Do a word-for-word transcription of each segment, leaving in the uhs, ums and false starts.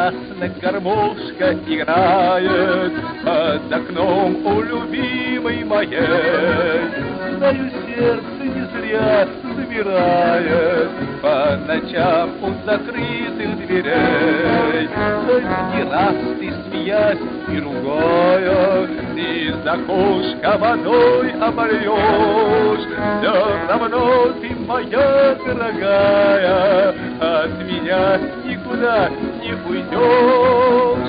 напрасно гармошка играет под окном у любимой моей. Знаю, сердце не зря замирает по ночам у закрытых дверей. Хоть не раз ты, смеясь и ругая, из окошка водой обольешь, все равно ты, моя дорогая, от меня никуда не уйдешь.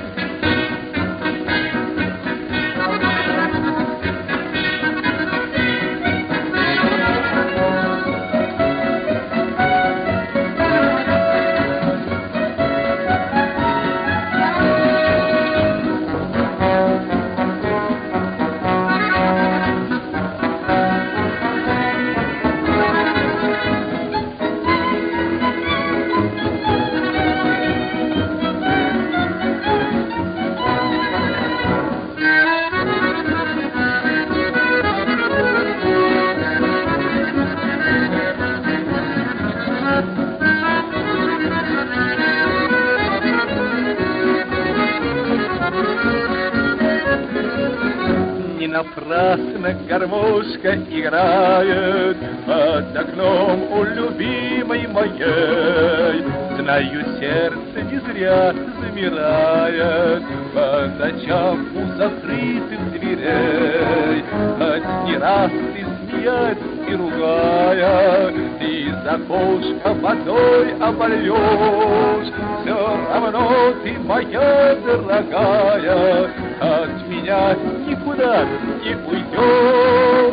Не напрасно гармошка играет под окном у любимой моей. Знаю, сердце не зря замирает по ночам у закрытых дверей. Хоть не раз ты, смеясь и ругая, из окошка водой обольешь, все равно ты, моя дорогая, от меня никуда не уйдешь.